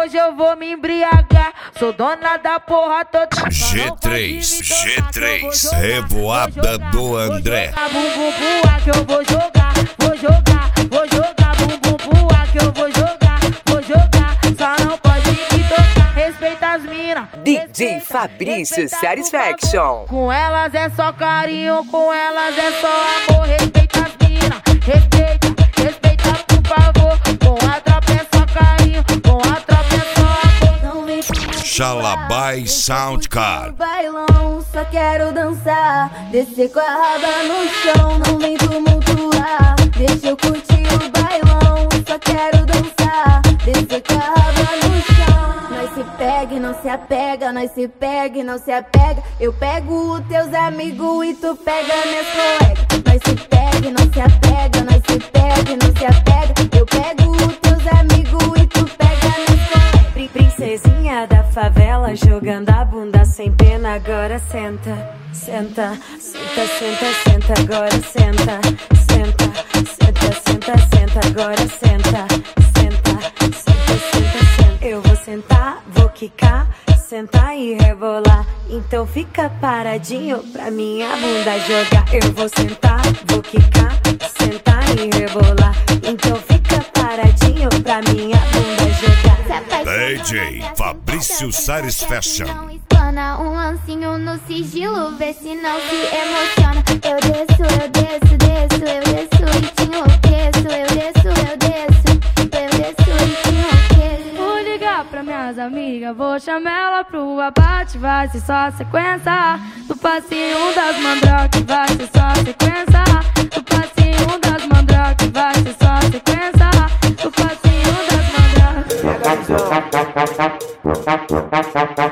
hoje eu vou me embriagar. Sou dona da porra toda. G3, Revoada do André. Bumbum voar que eu vou jogar, vou jogar, vou jogar. Bumbum voar que eu vou jogar, vou jogar. Só não pode me tocar, respeita as mina. DJ Fabrício Satisfaction. Com elas é só carinho, com elas é só amor. Respeita as mina, respeita por favor. Com a tropa é só carinho, com a tropa é só amor. Não vem Xalabai Soundcar. Bailão, só quero dançar, descer com a raba no chão, não vem tumultuar. Deixa eu curtir o bailão, só quero dançar, descer com a raba no chão. Nós se pega e não se apega, nós se pega e não se apega. Eu pego os teus amigos e tu pega minhas colegas. Nós se pega e não se apega, nós se pega e não se apega. Eu pego os teus amigos e tu pega minhas colegas. Princesinha da favela, jogando a bunda sem pena. Agora senta, senta, senta, senta, senta. Agora senta, senta, senta, senta, senta. Agora senta, senta, senta, senta, senta. Eu vou sentar, vou quicar, sentar e rebolar. Então fica paradinho pra minha bunda jogar. Eu vou sentar, vou quicar, sentar e rebolar. Então fica paradinho pra minha bunda jogar. DJ Fabrício Satisfaction. Espana um lancinho no sigilo, vê se não se emociona. Eu desço, eu desço, desço, eu desço e te enlouqueço. Eu desço, eu desço, eu desço e te enlouqueço. Vou ligar pra minhas amigas, vou chamar ela pro abate. Vai ser só sequência do passinho das mandroque. Vai ser só sequência do passinho das mandroque. Vai ser só sequência do passinho das mandroque.